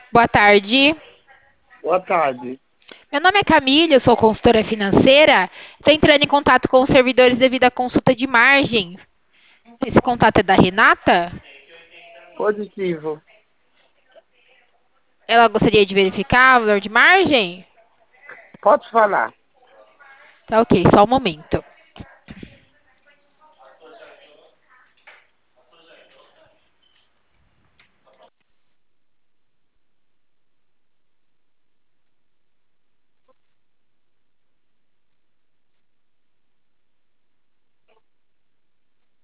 Boa tarde. Boa tarde. Meu nome é Camila, eu sou consultora financeira. Estou entrando em contato com os servidores devido à consulta de margem. Esse contato é da Renata? Positivo. Ela gostaria de verificar o valor de margem? Pode falar. Tá ok, só um momento.